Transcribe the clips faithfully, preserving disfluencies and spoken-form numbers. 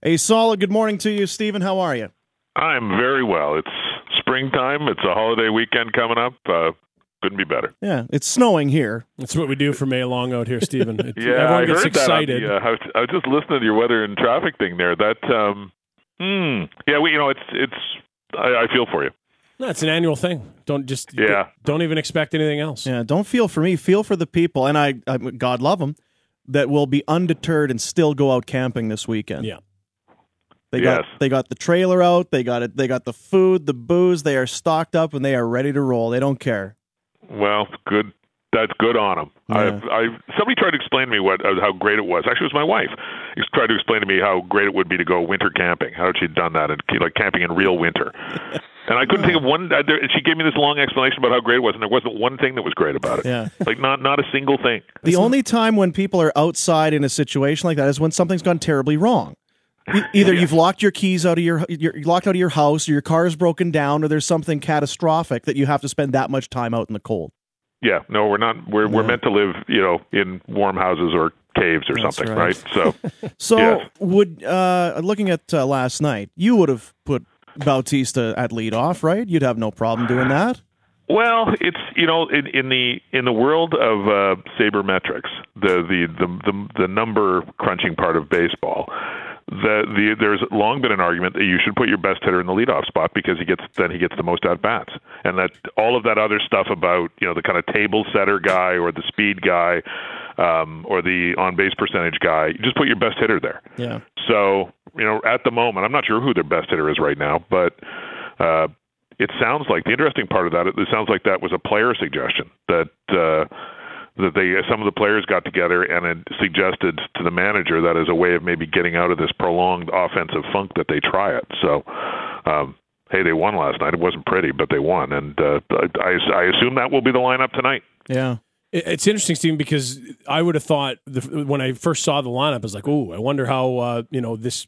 A solid good morning to you, Stephen. How are you? I'm very well. It's springtime. It's a holiday weekend coming up. Uh, couldn't be better. Yeah, it's snowing here. That's what we do for May long out here, Stephen. It, yeah, everyone I gets heard excited. that. On the, uh, I, was, I was just listening to your weather and traffic thing there. That, um, hmm, yeah, we, you know, it's it's. I, I feel for you. No, it's an annual thing. Don't just yeah. Don't even expect anything else. Yeah, don't feel for me. Feel for the people, and I, I God love them, that will be undeterred and still go out camping this weekend. Yeah. They yes. got they got the trailer out. They got it. They got the food, the booze. They are stocked up and they are ready to roll. They don't care. Well, good. That's good on them. Yeah. I, I somebody tried to explain to me what uh, how great it was. Actually, it was my wife. She tried to explain to me how great it would be to go winter camping. How she'd done that and like camping in real winter. And I couldn't think of one. Uh, there, she gave me this long explanation about how great it was, and there wasn't one thing that was great about it. Yeah. Like not not a single thing. The only time when people are outside in a situation like that is when something's gone terribly wrong. E- either yeah. you've locked your keys out of your you're locked out of your house, or your car is broken down, or there's something catastrophic that you have to spend that much time out in the cold. Yeah, no, we're not. We're Yeah. we're meant to live, you know, in warm houses or caves or That's something, right. right? So, So, yes. would uh, looking at uh, last night, you would have put Bautista at leadoff, right? You'd have no problem doing that. Well, it's you know, in, in the in the world of uh, sabermetrics, the, the the the the number crunching part of baseball. The, the there's long been an argument that you should put your best hitter in the leadoff spot because he gets then he gets the most at bats, and that all of that other stuff about you know the kind of table setter guy or the speed guy um, or the on base percentage guy, you just put your best hitter there. Yeah. So you know at the moment, I'm not sure who their best hitter is right now, but uh, it sounds like the interesting part of that. It sounds like that was a player suggestion that. Uh, that they some of the players got together and had suggested to the manager that as a way of maybe getting out of this prolonged offensive funk that they try it. So, um, hey, they won last night. It wasn't pretty, but they won, and uh, I, I assume that will be the lineup tonight. Yeah. It's interesting, Stephen, because I would have thought the, when I first saw the lineup, I was like, "Oh, I wonder how uh, you know this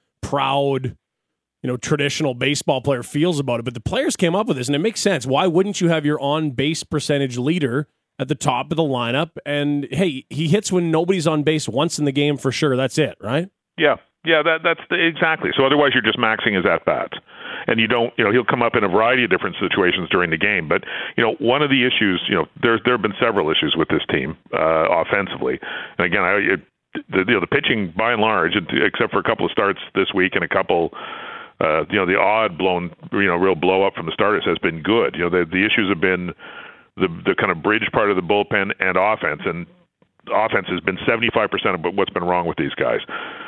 proud." You know, traditional baseball player feels about it." But the players came up with this, and it makes sense. Why wouldn't you have your on-base percentage leader at the top of the lineup? And hey, he hits when nobody's on base once in the game for sure. That's it, right? Yeah, yeah, that that's the, exactly. So otherwise, you're just maxing his at bats, and you don't. You know, he'll come up in a variety of different situations during the game. But you know, one of the issues, you know, there's there have been several issues with this team uh, offensively, and again, I. It, the, you know, the pitching by and large, except for a couple of starts this week and a couple. Uh, you know, the odd blown, you know, real blow up from the starters has been good. You know, the the issues have been the the kind of bridge part of the bullpen and offense, and offense has been seventy-five percent of what's been wrong with these guys.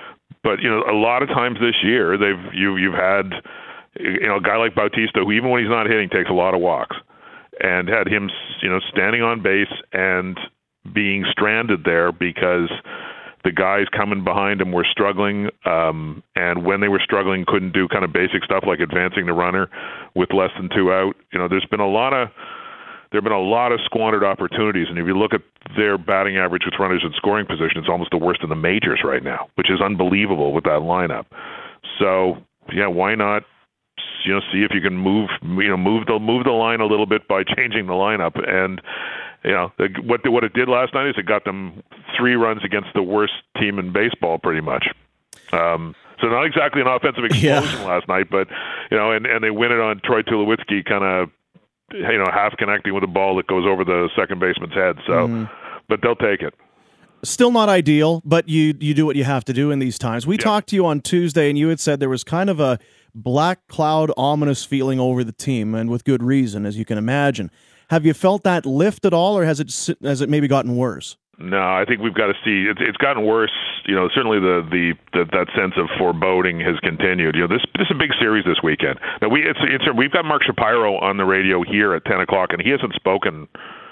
But you know, a lot of times this year, they've you you've had you know a guy like Bautista who even when he's not hitting takes a lot of walks, and had him you know standing on base and being stranded there because the guys coming behind him were struggling, um, and when they were struggling, couldn't do kind of basic stuff like advancing the runner with less than two out. You know, there's been a lot of there have been a lot of squandered opportunities, and if you look at their batting average with runners in scoring position, it's almost the worst in the majors right now, which is unbelievable with that lineup. So, yeah, why not? You know, see if you can move, you know, move the move the line a little bit by changing the lineup. And you know, what what it did last night is it got them three runs against the worst team in baseball, pretty much. Um, so not exactly an offensive explosion yeah. last night, but you know, and, and they win it on Troy Tulowitzki kind of, you know, half connecting with a ball that goes over the second baseman's head. So, mm. but they'll take it. Still not ideal, but you you do what you have to do in these times. We yep. talked to you on Tuesday, and you had said there was kind of a black cloud, ominous feeling over the team, and with good reason, as you can imagine. Have you felt that lift at all, or has it has it maybe gotten worse? No, I think we've got to see. It's, it's gotten worse. You know, certainly the, the the that sense of foreboding has continued. You know, this this is a big series this weekend. Now we it's it's we've got Mark Shapiro on the radio here at ten o'clock, and he hasn't spoken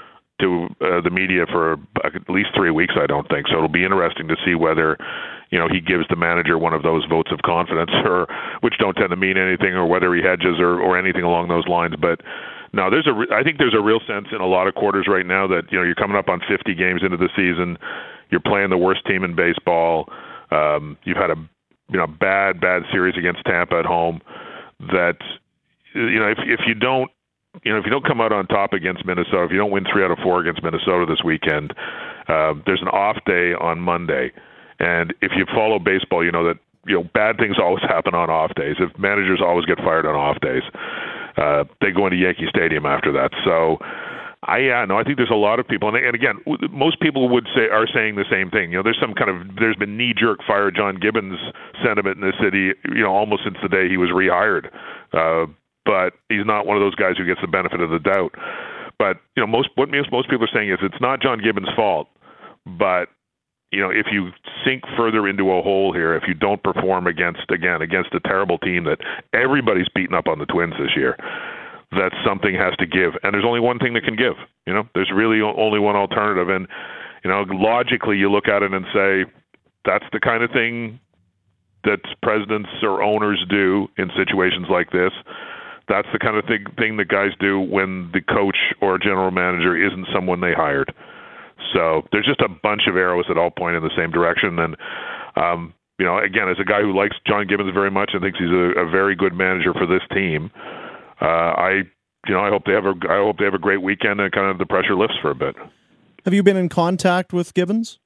to uh, the media for at least three weeks, I don't think. So it'll be interesting to see whether, you know, he gives the manager one of those votes of confidence, or which don't tend to mean anything, or whether he hedges or, or anything along those lines. But no, there's a. I think there's a real sense in a lot of quarters right now that you know you're coming up on fifty games into the season, you're playing the worst team in baseball. Um, you've had a you know bad bad series against Tampa at home. That you know if if you don't. You know, if you don't come out on top against Minnesota, if you don't win three out of four against Minnesota this weekend, uh, there's an off day on Monday. And if you follow baseball, you know that you know, bad things always happen on off days. If managers always get fired on off days, uh, they go into Yankee Stadium after that. So, I yeah, no, I think there's a lot of people, and, and again, most people would say are saying the same thing. You know, there's some kind of there's been knee-jerk fire John Gibbons sentiment in the city, you know, almost since the day he was rehired. Uh, but he's not one of those guys who gets the benefit of the doubt. But you know, most what most people are saying is it's not John Gibbons' fault, but you know, if you sink further into a hole here, if you don't perform against again against a terrible team that everybody's beaten up on the Twins this year, that something has to give. And there's only one thing that can give. You know, there's really only one alternative. And, you know, logically you look at it and say, that's the kind of thing that presidents or owners do in situations like this. That's the kind of thing, thing that guys do when the coach or general manager isn't someone they hired. So there's just a bunch of arrows that all point in the same direction. And, um, you know, again, as a guy who likes John Gibbons very much and thinks he's a, a very good manager for this team, Uh, I, you know, I hope they have a, I hope they have a great weekend and kind of the pressure lifts for a bit. Have you been in contact with Gibbons?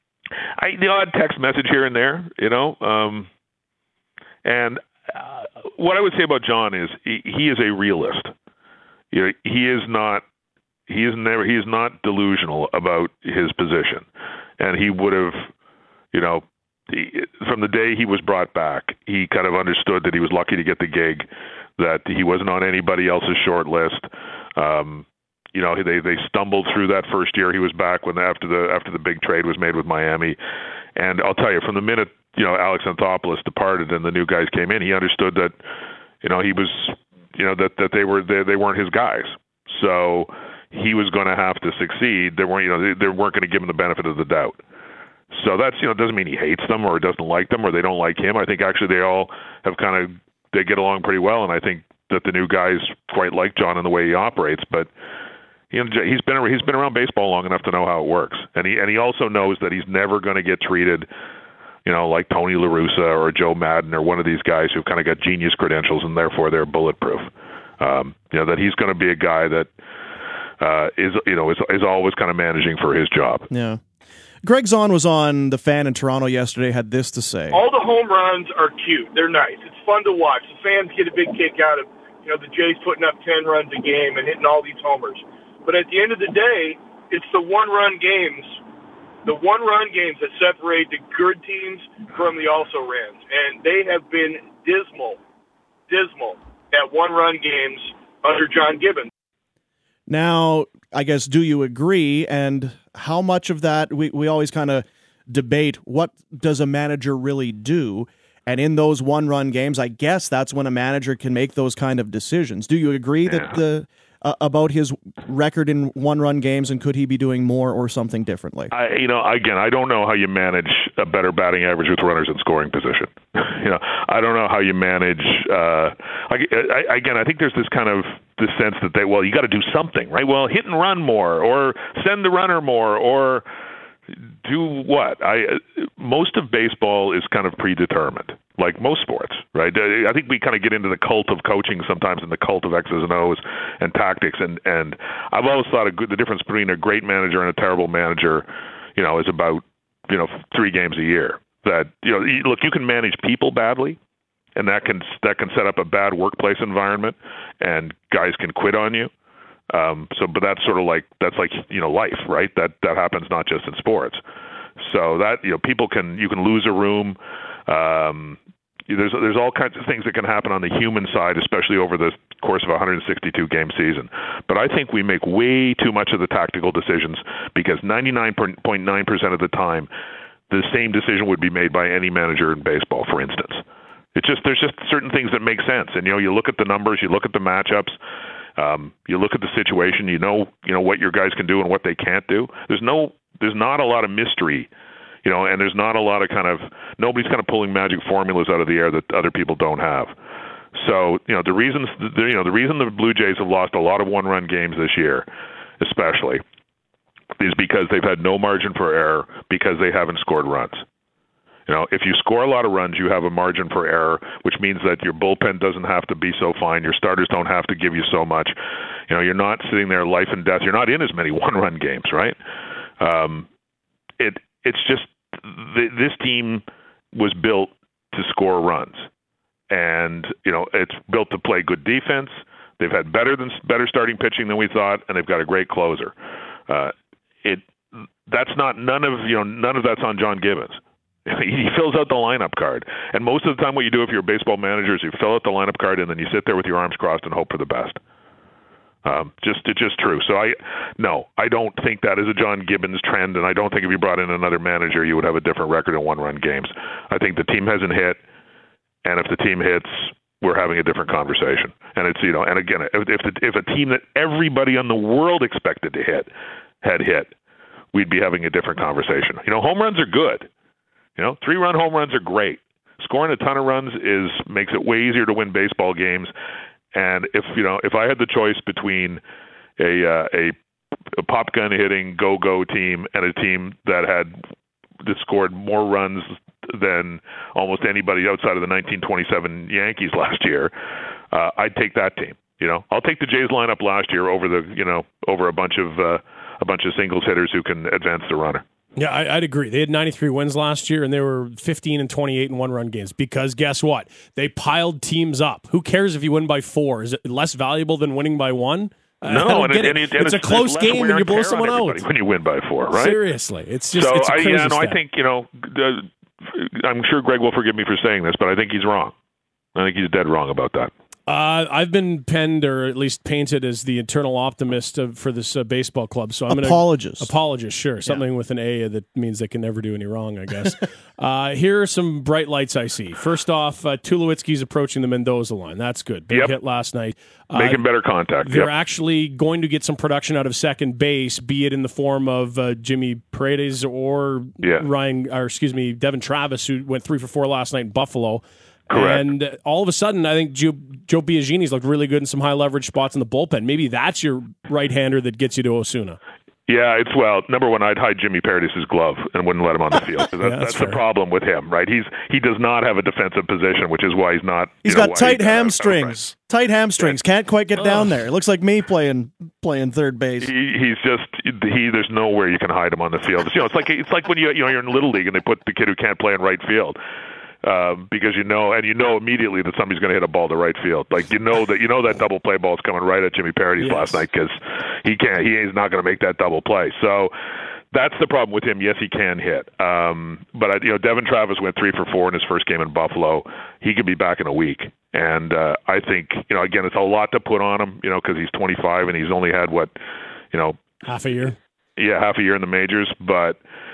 I, the odd text message here and there, you know, um, and uh, what I would say about John is he, he is a realist. You know, he is not, he is never, he is not delusional about his position, and he would have, you know, he, from the day he was brought back, he kind of understood that he was lucky to get the gig, that he wasn't on anybody else's short list. Um, you know, they they stumbled through that first year he was back when after the after the big trade was made with Miami. And I'll tell you, from the minute, you know, Alex Anthopoulos departed and the new guys came in, he understood that, you know, he was, you know, that, that they were they, they weren't his guys. So he was going to have to succeed. They weren't, you know, they, they weren't going to give him the benefit of the doubt. So that's, you know, doesn't mean he hates them or doesn't like them or they don't like him. I think actually they all have kind of, they get along pretty well, and I think that the new guys quite like John and the way he operates. But you know, he's been he's been around baseball long enough to know how it works, and he and he also knows that he's never going to get treated, you know, like Tony La Russa or Joe Madden or one of these guys who've kind of got genius credentials and therefore they're bulletproof. Um, you know, that he's going to be a guy that uh, is you know is is always kind of managing for his job. Yeah. Greg Zahn was on The Fan in Toronto yesterday, had this to say. All the home runs are cute. They're nice. It's fun to watch. The fans get a big kick out of, you know, the Jays putting up ten runs a game and hitting all these homers. But at the end of the day, it's the one-run games, the one-run games that separate the good teams from the also-rans. And they have been dismal, dismal at one-run games under John Gibbons. Now, I guess, do you agree? And how much of that, we, we always kind of debate, what does a manager really do? And in those one-run games, I guess that's when a manager can make those kind of decisions. Do you agree yeah. that the uh, about his record in one-run games, and could he be doing more or something differently? I, you know, again, I don't know how you manage a better batting average with runners in scoring position. you know, I don't know how you manage. Uh, I, I, again, I think there's this kind of this sense that they, well, you got to do something, right? Well, hit and run more, or send the runner more, or do what? I most of baseball is kind of predetermined, like most sports, right? I think we kind of get into the cult of coaching sometimes, and the cult of X's and O's and tactics. And, and I've always thought a good, the difference between a great manager and a terrible manager, you know, is about you know three games a year. That you know, look, you can manage people badly, and that can that can set up a bad workplace environment, and guys can quit on you. Um, so, but that's sort of like that's like you know life, right? That that happens not just in sports. So that you know people can you can lose a room. Um, there's there's all kinds of things that can happen on the human side, especially over the course of a one hundred sixty-two game season. But I think we make way too much of the tactical decisions because ninety-nine point nine percent of the time, the same decision would be made by any manager in baseball, for instance. It's just there's just certain things that make sense, and you know you look at the numbers, you look at the matchups. Um, you look at the situation, you know, you know what your guys can do and what they can't do. There's no, there's not a lot of mystery, you know, and there's not a lot of kind of, nobody's kind of pulling magic formulas out of the air that other people don't have. So, you know, the reasons, the, you know, the reason the Blue Jays have lost a lot of one-run games this year, especially, is because they've had no margin for error because they haven't scored runs. You know, if you score a lot of runs, you have a margin for error, which means that your bullpen doesn't have to be so fine. Your starters don't have to give you so much. You know, you're not sitting there life and death. You're not in as many one-run games, right? Um, it it's just th- this team was built to score runs. And, you know, it's built to play good defense. They've had better than better starting pitching than we thought, and they've got a great closer. Uh, it that's not none of you know none of that's on John Gibbons. He fills out the lineup card, and most of the time, what you do if you're a baseball manager is you fill out the lineup card and then you sit there with your arms crossed and hope for the best. Um, just it's just true. So I no, I don't think that is a John Gibbons trend, and I don't think if you brought in another manager, you would have a different record in one-run games. I think the team hasn't hit, and if the team hits, we're having a different conversation. And it's, you know, and again, if if, the, if a team that everybody in the world expected to hit had hit, we'd be having a different conversation. You know, home runs are good. You know, three-run home runs are great. Scoring a ton of runs is makes it way easier to win baseball games. And if you know, if I had the choice between a uh, a, a pop gun hitting go-go team and a team that had that scored more runs than almost anybody outside of the nineteen twenty-seven Yankees last year, uh, I'd take that team. You know, I'll take the Jays lineup last year over the you know over a bunch of uh, a bunch of singles hitters who can advance the runner. Yeah, I, I'd agree. They had ninety-three wins last year, and they were fifteen and twenty-eight in one-run games. Because guess what? They piled teams up. Who cares if you win by four? Is it less valuable than winning by one? No, and, it, it. and, it, and it's, it's a close it's game, and you blow someone out when you win by four, right? Seriously, it's just so it's a crazy I, yeah, no, stat. I think you know. Uh, I'm sure Greg will forgive me for saying this, but I think he's wrong. I think he's dead wrong about that. Uh, I've been penned, or at least painted, as the eternal optimist of, for this uh, baseball club. So I'm going to apologist. Apologist, sure. Something yeah. with an A that means they can never do any wrong, I guess. uh, here are some bright lights I see. First off, uh, Tulowitzki's approaching the Mendoza line. That's good. Big yep. hit last night. Uh, Making better contact. They're yep. actually going to get some production out of second base, be it in the form of uh, Jimmy Paredes or yeah. Ryan, or excuse me, Devin Travis, who went three for four last night in Buffalo. Correct. And all of a sudden, I think Joe, Joe Biagini's looked really good in some high leverage spots in the bullpen. Maybe that's your right-hander that gets you to Osuna. Yeah, it's well. Number one, I'd hide Jimmy Paredes' glove and wouldn't let him on the field. That, yeah, that's that's the problem with him, right? He's he does not have a defensive position, which is why he's not. He's you know, got tight hamstrings. Right. Tight hamstrings. Can't quite get down there. It looks like me playing playing third base. He, he's just he. There's nowhere you can hide him on the field. You know, it's like it's like when you you know you're in Little League and they put the kid who can't play in right field. Um, because you know, and you know immediately that somebody's going to hit a ball to right field. Like you know that you know that double play ball is coming right at Jimmy Paredes yes. last night because he can't. He is not going to make that double play. So that's the problem with him. Yes, he can hit. Um, but you know, Devin Travis went three for four in his first game in Buffalo. He could be back in a week, and uh, I think you know again it's a lot to put on him. You know, because he's twenty-five and he's only had what you know half a year. Yeah, half a year in the majors. But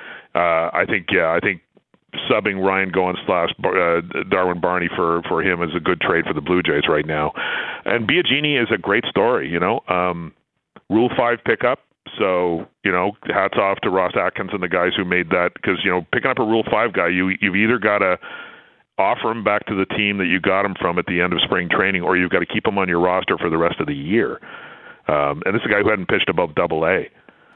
uh, I think yeah, I think. Subbing Ryan Goins slash uh, Darwin Barney for, for him is a good trade for the Blue Jays right now. And Biagini is a great story, you know. Um, Rule five pickup, so, you know, hats off to Ross Atkins and the guys who made that, because, you know, picking up a Rule five guy, you, you've either got to offer him back to the team that you got him from at the end of spring training, or you've got to keep him on your roster for the rest of the year. Um, and this is a guy who hadn't pitched above double A.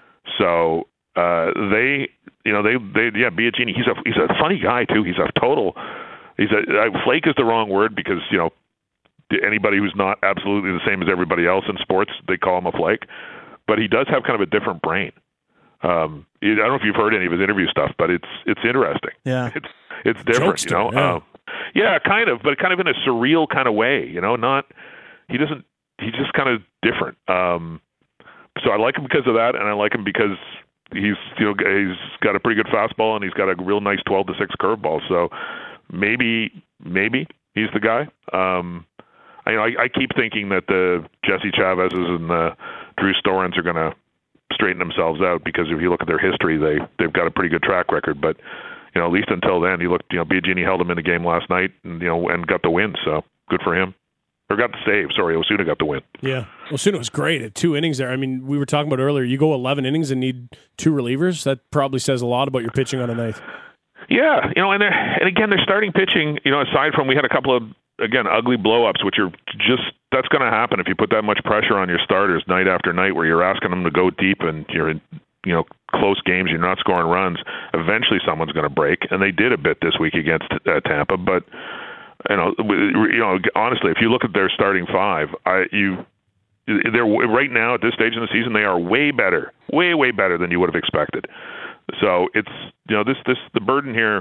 So uh, they... You know, they, they, yeah, Biagini, he's a, he's a funny guy, too. He's a total, he's a, uh, flake is the wrong word because, you know, anybody who's not absolutely the same as everybody else in sports, they call him a flake. But he does have kind of a different brain. Um, I don't know if you've heard any of his interview stuff, but it's, it's interesting. Yeah. It's, it's different, Jokester, you know. Yeah. Um, yeah, kind of, but kind of in a surreal kind of way, you know, not, he doesn't, he's just kind of different. Um, so I like him because of that, and I like him because he's you know he's got a pretty good fastball and he's got a real nice twelve to six curveball. So maybe maybe he's the guy. Um, I, you know I, I keep thinking that the Jesse Chavez's and the Drew Storins are going to straighten themselves out because if you look at their history, they they've got a pretty good track record. But you know at least until then, he looked you know Biagini held him in the game last night and you know and got the win. So good for him. Or got the save. Sorry, Osuna got the win. Yeah. Osuna was great at two innings there. I mean, we were talking about earlier, you go eleven innings and need two relievers. That probably says a lot about your pitching on a night. Yeah. You know, and they're, and again, they're starting pitching, you know, aside from we had a couple of, again, ugly blow-ups, which are just, that's going to happen if you put that much pressure on your starters night after night where you're asking them to go deep and you're in, you know, close games, you're not scoring runs. Eventually someone's going to break. And they did a bit this week against uh, Tampa, but You know, you know. Honestly, if you look at their starting five, I you, they're right now at this stage in the season, they are way better, way way better than you would have expected. So it's you know this this the burden here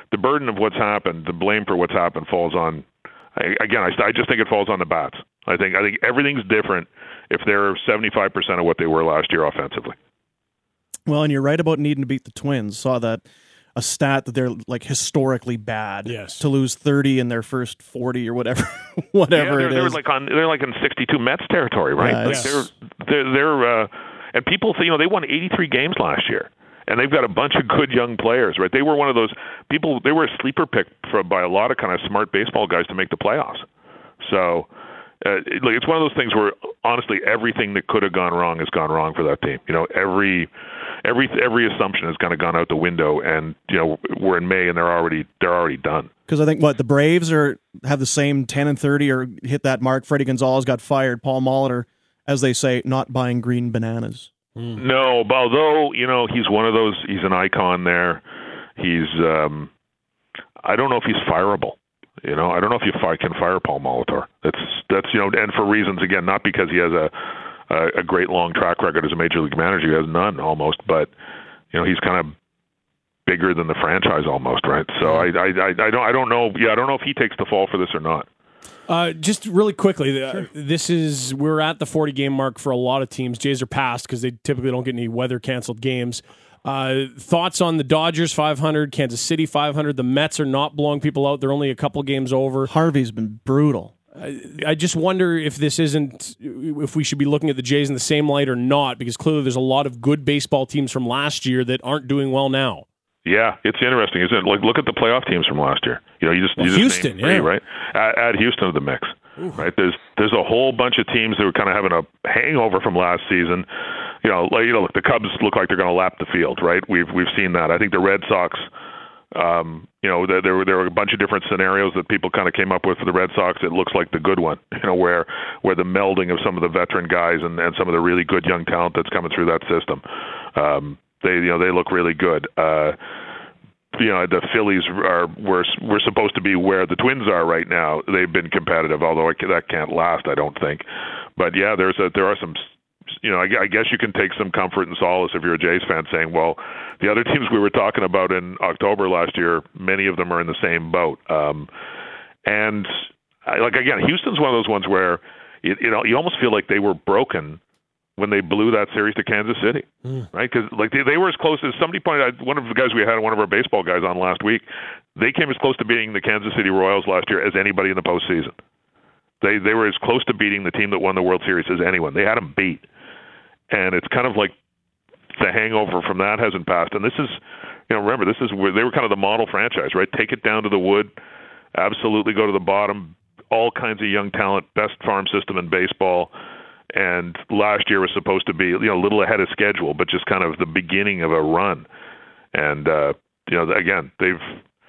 the burden of what's happened, the blame for what's happened falls on. I, again, I, I just think it falls on the bats. I think I think everything's different if they're seventy-five percent of what they were last year offensively. Well, and you're right about needing to beat the Twins. Saw that a stat that they're like historically bad. Yes. To lose thirty in their first forty or whatever, whatever yeah, it they're is. Like on, they're like in sixty-two Mets territory, right? Yeah, like yes. They're they're they're uh, and people say, you know, they won eighty-three games last year. And they've got a bunch of good young players, right? They were one of those people. They were a sleeper pick for, by a lot of kind of smart baseball guys to make the playoffs. So, uh, it, like, it's one of those things where honestly, everything that could have gone wrong has gone wrong for that team. You know, every every every assumption has kind of gone out the window, and you know, we're in May and they're already they're already done. Because I think what the Braves are have the same ten and thirty or hit that mark. Freddie Gonzalez got fired. Paul Molitor, as they say, not buying green bananas. Mm. No, but although, you know, he's one of those, he's an icon there. He's, um, I don't know if he's fireable. You know, I don't know if you fi- can fire Paul Molitor. That's, that's, you know, and for reasons, again, not because he has a, a, a great long track record as a major league manager. He has none almost, but, you know, he's kind of bigger than the franchise almost, right? So I, I, I, I don't, I don't know. Yeah, I don't know if he takes the fall for this or not. Uh, just really quickly, Sure. uh, this is we're at the forty game mark for a lot of teams. Jays are past because they typically don't get any weather canceled games. Uh, thoughts on the Dodgers five hundred, Kansas City five hundred? The Mets are not blowing people out; they're only a couple games over. Harvey's been brutal. I, I just wonder if this isn't if we should be looking at the Jays in the same light or not, because clearly there's a lot of good baseball teams from last year that aren't doing well now. Yeah, it's interesting, isn't it? Like, look at the playoff teams from last year. You know, you just, well, you just Houston, named three, yeah. right? Add, add Houston to the mix, Ooh. right? There's there's a whole bunch of teams that were kind of having a hangover from last season. You know, like, you know, look, the Cubs look like they're going to lap the field, right? We've we've seen that. I think the Red Sox. Um, you know, there, there were there were a bunch of different scenarios that people kind of came up with for the Red Sox. It looks like the good one, you know, where where the melding of some of the veteran guys and, and some of the really good young talent that's coming through that system. Um, they you know they look really good. Uh, You know, the Phillies are we're we're supposed to be where the Twins are right now. They've been competitive, although it, that can't last, I don't think. But yeah, there's a there are some, you know, I, I guess you can take some comfort and solace if you're a Jays fan, saying, well, the other teams we were talking about in October last year, many of them are in the same boat. Um, and I, like again, Houston's one of those ones where it, you know you almost feel like they were broken when they blew that series to Kansas City, mm. right? Because like they, they were as close as somebody pointed out. One of the guys we had, one of our baseball guys on last week, they came as close to beating the Kansas City Royals last year as anybody in the postseason. They they were as close to beating the team that won the World Series as anyone. They had them beat, and it's kind of like the hangover from that hasn't passed. And this is, you know, remember this is where they were kind of the model franchise, right? Take it down to the wood, absolutely go to the bottom. All kinds of young talent, best farm system in baseball. And last year was supposed to be, you know, a little ahead of schedule, but just kind of the beginning of a run. And uh, you know, again, they've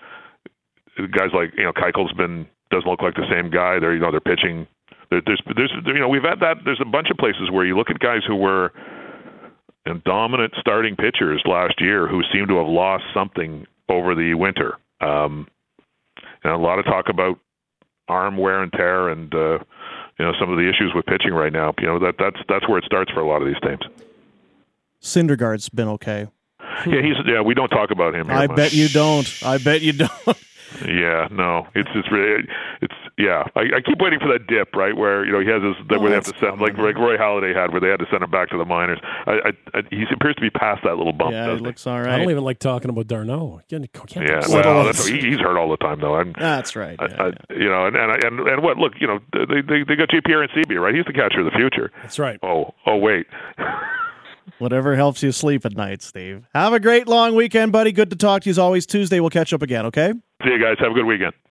guys like you know Keuchel's been doesn't look like the same guy. They're you know they're pitching. There, there's there's you know we've had that. There's a bunch of places where you look at guys who were you know, dominant starting pitchers last year who seem to have lost something over the winter. Um, and a lot of talk about arm wear and tear and. Uh, You know, some of the issues with pitching right now. You know, that that's that's where it starts for a lot of these teams. Syndergaard's been okay. Yeah, he's yeah. We don't talk about him. Here I much. bet you don't. I bet you don't. Yeah, no, it's it's really it's yeah. I, I keep waiting for that dip, right, where you know he has his oh, where they have to send like like Roy Halladay had, where they had to send him back to the minors. I, I, I he appears to be past that little bump. Yeah, he looks all right. I don't even like talking about Darno. Can't, can't yeah, well, that's, he, he's hurt all the time though. I'm, that's right. Yeah, I, I, yeah. You know, and and and, and what? Look, you know, they they, they got J P Arancibia, right? He's the catcher of the future. That's right. Oh, oh, wait. Whatever helps you sleep at night, Steve. Have a great long weekend, buddy. Good to talk to you as always. Tuesday, we'll catch up again, okay? See you guys. Have a good weekend.